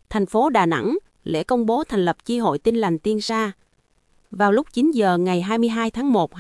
Thành phố Đà Nẵng, lễ công bố thành lập chi hội Tin Lành Tiên Sa. Vào lúc 9 giờ ngày 22 tháng 1,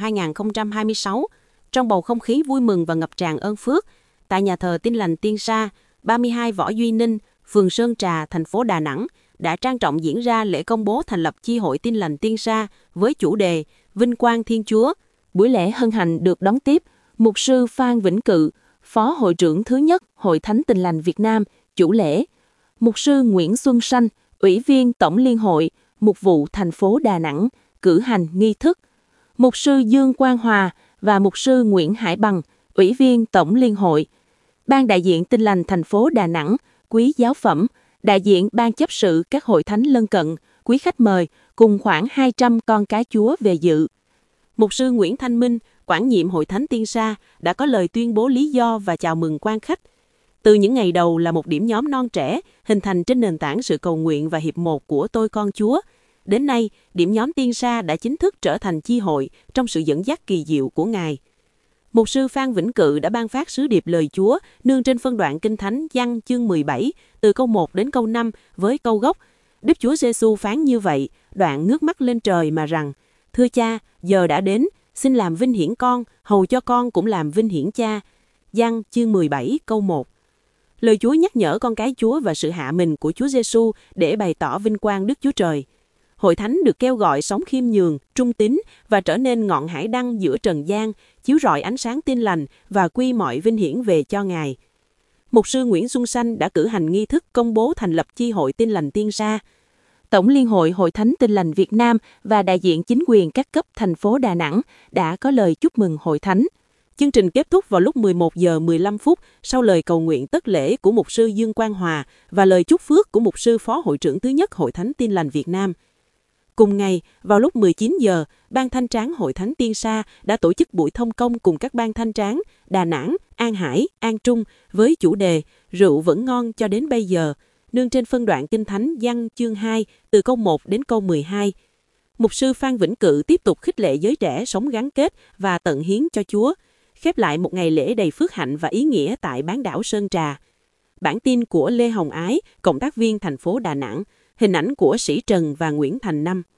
2026, trong bầu không khí vui mừng và ngập tràn ơn phước, tại nhà thờ Tin Lành Tiên Sa, 32 Võ Duy Ninh, phường Sơn Trà, thành phố Đà Nẵng, đã trang trọng diễn ra lễ công bố thành lập chi hội Tin Lành Tiên Sa với chủ đề Vinh quang Thiên Chúa. Buổi lễ hân hạnh được đón tiếp Mục sư Phan Vĩnh Cự, Phó Hội trưởng thứ nhất Hội Thánh Tin Lành Việt Nam, chủ lễ. Mục sư Nguyễn Xuân Sanh, Ủy viên Tổng Liên hội, Mục vụ thành phố Đà Nẵng, cử hành nghi thức. Mục sư Dương Quang Hòa và Mục sư Nguyễn Hải Bằng, Ủy viên Tổng Liên hội. Ban đại diện Tin Lành thành phố Đà Nẵng, quý giáo phẩm, đại diện ban chấp sự các hội thánh lân cận, quý khách mời cùng khoảng 200 con cái Chúa về dự. Mục sư Nguyễn Thanh Minh, quản nhiệm Hội Thánh Tiên Sa, đã có lời tuyên bố lý do và chào mừng quan khách. Từ những ngày đầu là một điểm nhóm non trẻ, hình thành trên nền tảng sự cầu nguyện và hiệp một của Tôi Con Chúa. Đến nay, điểm nhóm Tiên Sa đã chính thức trở thành chi hội trong sự dẫn dắt kỳ diệu của Ngài. Mục sư Phan Vĩnh Cự đã ban phát sứ điệp lời Chúa nương trên phân đoạn Kinh Thánh Giăng chương 17, từ câu 1 đến câu 5 với câu gốc. Đức Chúa Giêsu phán như vậy, đoạn ngước mắt lên trời mà rằng: Thưa Cha, giờ đã đến, xin làm vinh hiển con, hầu cho con cũng làm vinh hiển Cha. Giăng chương 17 câu 1. Lời Chúa nhắc nhở con cái Chúa và sự hạ mình của Chúa Giêsu để bày tỏ vinh quang Đức Chúa Trời. Hội Thánh được kêu gọi sống khiêm nhường, trung tín và trở nên ngọn hải đăng giữa trần gian, chiếu rọi ánh sáng tin lành và quy mọi vinh hiển về cho Ngài. Mục sư Nguyễn Xuân Sanh đã cử hành nghi thức công bố thành lập chi hội Tin Lành Tiên Sa. Tổng Liên hội Hội Thánh Tin Lành Việt Nam và đại diện chính quyền các cấp thành phố Đà Nẵng đã có lời chúc mừng Hội Thánh. Chương trình kết thúc vào lúc 11 giờ 15 phút sau lời cầu nguyện tất lễ của Mục sư Dương Quang Hòa và lời chúc phước của Mục sư Phó Hội trưởng thứ nhất Hội Thánh Tin Lành Việt Nam. Cùng ngày, vào lúc 19 giờ, Ban Thanh tráng Hội Thánh Tiên Sa đã tổ chức buổi thông công cùng các ban thanh tráng Đà Nẵng, An Hải, An Trung với chủ đề Rượu vẫn ngon cho đến bây giờ, nương trên phân đoạn Kinh Thánh Giăng chương 2 từ câu 1 đến câu 12. Mục sư Phan Vĩnh Cự tiếp tục khích lệ giới trẻ sống gắn kết và tận hiến cho Chúa, khép lại một ngày lễ đầy phước hạnh và ý nghĩa tại bán đảo Sơn Trà. Bản tin của Lê Hồng Ái, cộng tác viên thành phố Đà Nẵng, hình ảnh của Sĩ Trần và Nguyễn Thành Năm.